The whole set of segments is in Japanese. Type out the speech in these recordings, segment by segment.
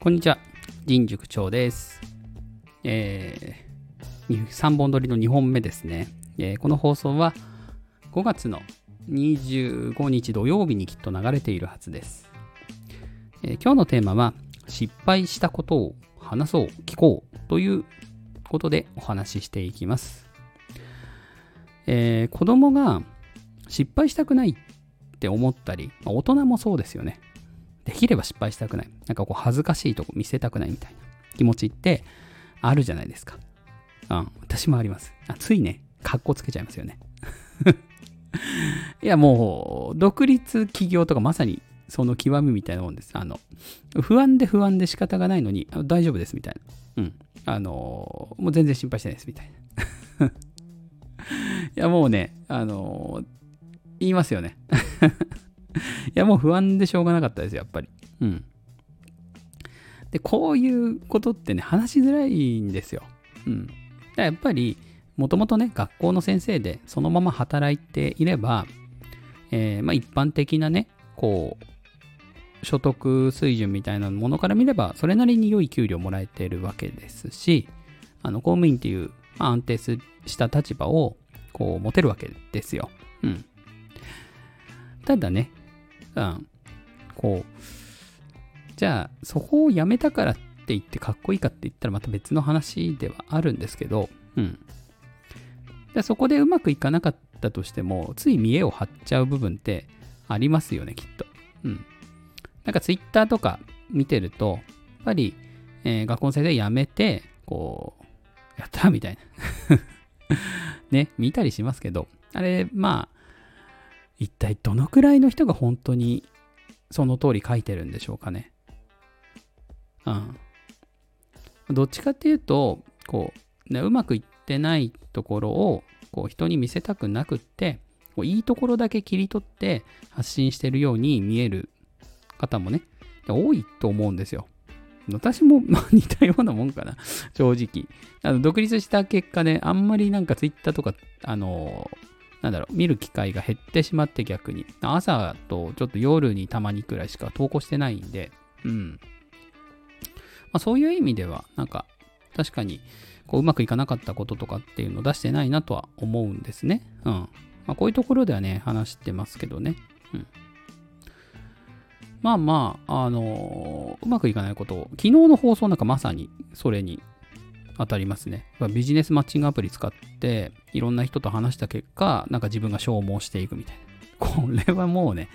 こんにちは、神塾長です。3本撮りの2本目ですね。この放送は5月の25日土曜日にきっと流れているはずです。今日のテーマは失敗したことを話そう、聞こうということでお話ししていきます。子供が失敗したくないって思ったり、大人もそうですよね。できれば失敗したくない。なんかこう恥ずかしいとこ見せたくないみたいな気持ちってあるじゃないですか。私もあります。ついね、カッコつけちゃいますよね。いやもう、独立起業とかまさにその極みみたいなもんです。不安で仕方がないのに、大丈夫ですみたいな。もう全然心配してないですみたいな。いやもうね、言いますよね。いやもう不安でしょうがなかったですよ、やっぱり。で、こういうことってね、話しづらいんですよ。やっぱり、もともとね、学校の先生でそのまま働いていれば、一般的なね、こう、所得水準みたいなものから見れば、それなりに良い給料もらえてるわけですし、公務員っていう、安定した立場を、こう、持てるわけですよ。ただね、じゃあ、そこをやめたからって言ってかっこいいかって言ったらまた別の話ではあるんですけど、でそこでうまくいかなかったとしても、つい見栄を張っちゃう部分ってありますよね、きっと。なんかツイッターとか見てると、やっぱり、学校の先生辞めて、こう、やったみたいな。ね、見たりしますけど、あれ、一体どのくらいの人が本当にその通り書いてるんでしょうかね。どっちかっていうと、うまくいってないところを人に見せたくなくって、いいところだけ切り取って発信してるように見える方もね、多いと思うんですよ。私も似たようなもんかな、正直。独立した結果ね、あんまりなんかツイッターとか、見る機会が減ってしまって逆に。朝とちょっと夜にたまにくらいしか投稿してないんで、そういう意味では、なんか、確かに、うまくいかなかったこととかっていうのを出してないなとは思うんですね。こういうところではね、話してますけどね。うまくいかないことを、昨日の放送なんかまさにそれに当たりますね。ビジネスマッチングアプリ使っていろんな人と話した結果、なんか自分が消耗していくみたいな。これはもうね、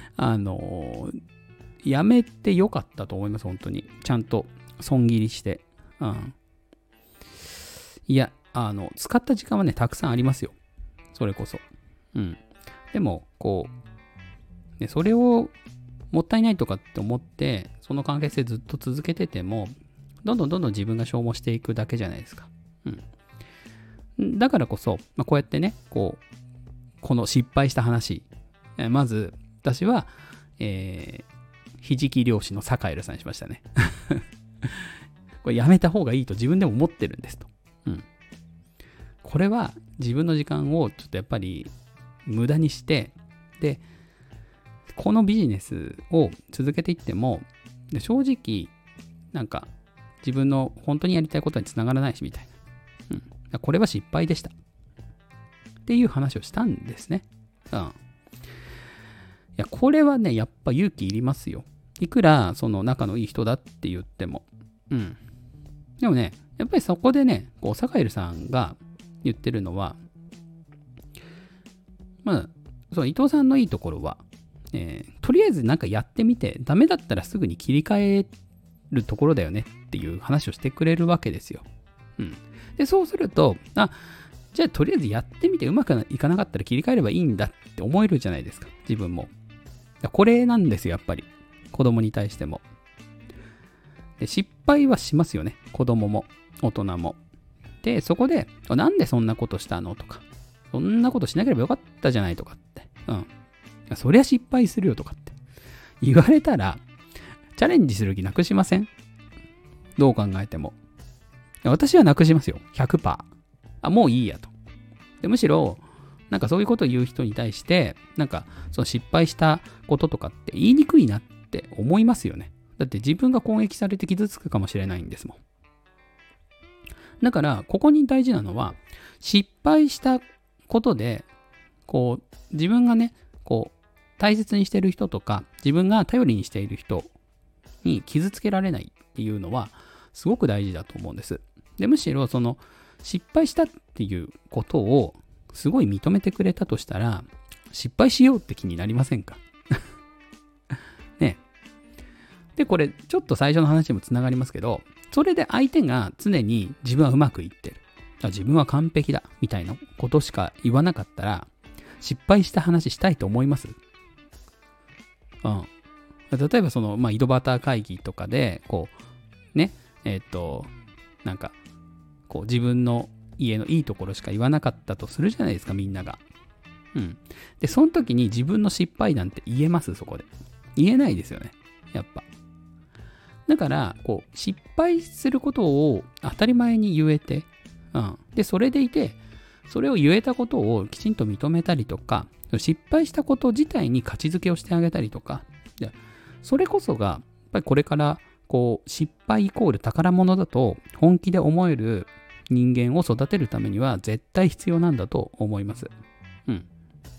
やめてよかったと思います、本当に。ちゃんと損切りして。いや、使った時間はね、たくさんありますよ。それこそ。でも、それをもったいないとかって思って、その関係性ずっと続けてても、どんどん自分が消耗していくだけじゃないですか。だからこそ、こうやってね、この失敗した話、まず、私は、ひじき漁師のサカエルさんにしましたね。これやめた方がいいと自分でも思ってるんですと。これは自分の時間をちょっとやっぱり無駄にして、で、このビジネスを続けていっても、正直、なんか、自分の本当にやりたいことにつながらないし、みたいな。これは失敗でした。っていう話をしたんですね。いや、これはね、やっぱ勇気いりますよ。いくら、その仲のいい人だって言っても。でもね、やっぱりそこでね、サカエルさんが言ってるのは、伊藤さんのいいところは、とりあえずなんかやってみて、ダメだったらすぐに切り替えるところだよねっていう話をしてくれるわけですよ。で、そうすると、じゃあとりあえずやってみてうまくいかなかったら切り替えればいいんだって思えるじゃないですか、自分も。これなんですよ、やっぱり。子供に対しても。で、失敗はしますよね、子供も大人も。で、そこで、なんでそんなことしたのとか、そんなことしなければよかったじゃないとかって。そりゃ失敗するよとかって言われたら、チャレンジする気なくしません？どう考えても。私はなくしますよ。100%。もういいやと。でむしろ、なんかそういうことを言う人に対して、なんかその失敗したこととかって言いにくいなって思いますよね。 だって自分が攻撃されて傷つくかもしれないんですもん。だから、ここに大事なのは、失敗したことで、こう、自分がね、こう、大切にしている人とか、自分が頼りにしている人に傷つけられないっていうのは、すごく大事だと思うんです。で、むしろ、その、失敗したっていうことを、すごい認めてくれたとしたら、失敗しようって気になりませんか？ね。で、これ、ちょっと最初の話にもつながりますけど、それで相手が常に自分はうまくいってる。自分は完璧だ。みたいなことしか言わなかったら、失敗した話したいと思います？うん。例えばその、井戸端会議とかで、こう、ね、なんか、こう自分の家のいいところしか言わなかったとするじゃないですか、みんなが。うん。で、その時に自分の失敗なんて言えます？そこで。言えないですよね。やっぱ。だから、こう、失敗することを当たり前に言えて、うん。で、それでいて、それを言えたことをきちんと認めたりとか、失敗したこと自体に価値づけをしてあげたりとか、それこそが、やっぱりこれから、こう、失敗イコール宝物だと本気で思える人間を育てるためには絶対必要なんだと思います。うん。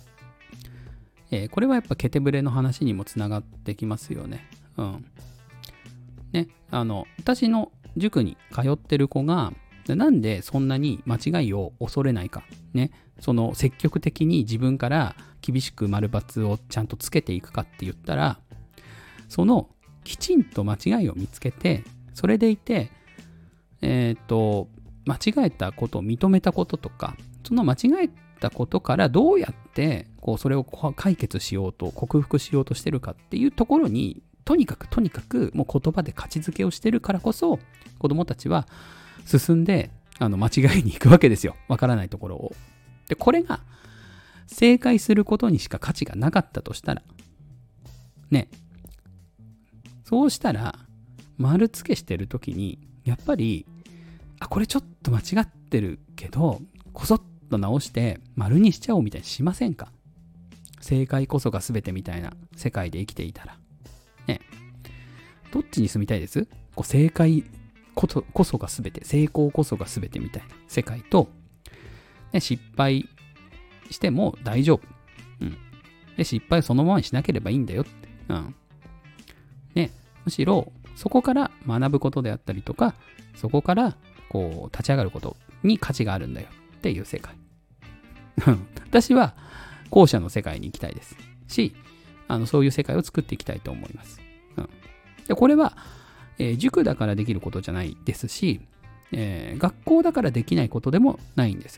これはやっぱケテブレの話にもつながってきますよね。うん。ね、私の塾に通ってる子が、なんでそんなに間違いを恐れないか。ね。その積極的に自分から厳しく丸×をちゃんとつけていくかって言ったら、そのきちんと間違いを見つけて、それでいて、間違えたことを認めたこととか、その間違えたことからどうやってこうそれを解決しようと、克服しようとしてるかっていうところに、とにかくもう言葉で価値づけをしてるからこそ、子供たちは進んで間違いに行くわけですよ。わからないところを。で、これが正解することにしか価値がなかったとしたら、ね、そうしたら、丸付けしてるときに、やっぱり、これちょっと間違ってるけど、こそっと直して丸にしちゃおうみたいにしませんか？正解こそが全てみたいな世界で生きていたら。ね。どっちに住みたいです？こう正解こそが全て、成功こそが全てみたいな世界と、ね、失敗しても大丈夫。うん。で、失敗をそのままにしなければいいんだよって。うん。ね。むしろ、そこから学ぶことであったりとか、そこからこう立ち上がることに価値があるんだよっていう世界。私は後者の世界に行きたいですし、そういう世界を作っていきたいと思います。うん、でこれは、塾だからできることじゃないですし、学校だからできないことでもないんです。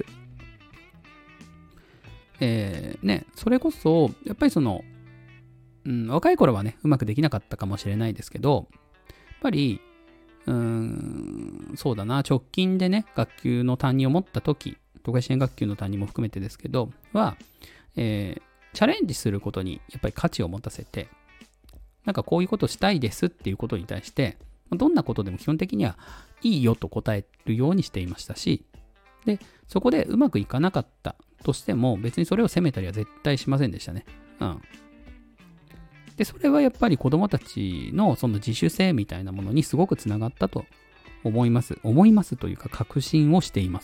それこそ、やっぱりその、若い頃はね、うまくできなかったかもしれないですけど、やっぱり、そうだな、直近でね、学級の担任を持ったとき、東海支援学級の担任も含めてですけど、チャレンジすることにやっぱり価値を持たせて、なんかこういうことしたいですっていうことに対して、どんなことでも基本的にはいいよと答えるようにしていましたし、で、そこでうまくいかなかったとしても、別にそれを責めたりは絶対しませんでしたね。で、それはやっぱり子供たちのその自主性みたいなものにすごくつながったと思います。思いますというか確信をしています。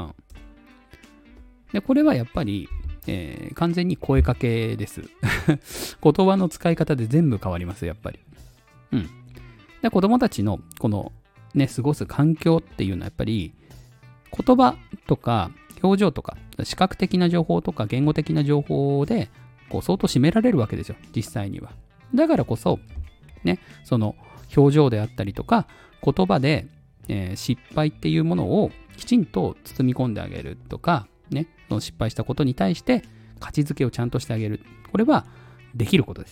で、これはやっぱり、完全に声かけです。言葉の使い方で全部変わります、やっぱり。で、子供たちのこのね、過ごす環境っていうのはやっぱり言葉とか表情とか視覚的な情報とか言語的な情報でこう相当占められるわけですよ、実際には。だからこそ、ね、その表情であったりとか言葉で、失敗っていうものをきちんと包み込んであげるとか、ね、その失敗したことに対して価値づけをちゃんとしてあげる。これはできることです。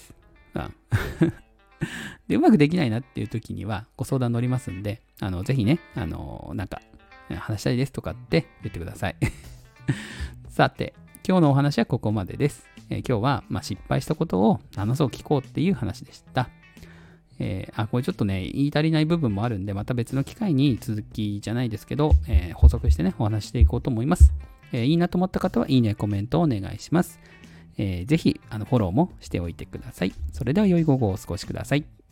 で、うまくできないなっていう時にはご相談乗りますんで、ぜひね、なんか話したいですとかって言ってください。さて、今日のお話はここまでです。今日は、失敗したことを話そう聞こうっていう話でした。これちょっとね、言い足りない部分もあるんで、また別の機会に続きじゃないですけど、補足してね、お話していこうと思います。いいなと思った方は、いいね、コメントをお願いします。ぜひ、フォローもしておいてください。それでは良い午後をお過ごしください。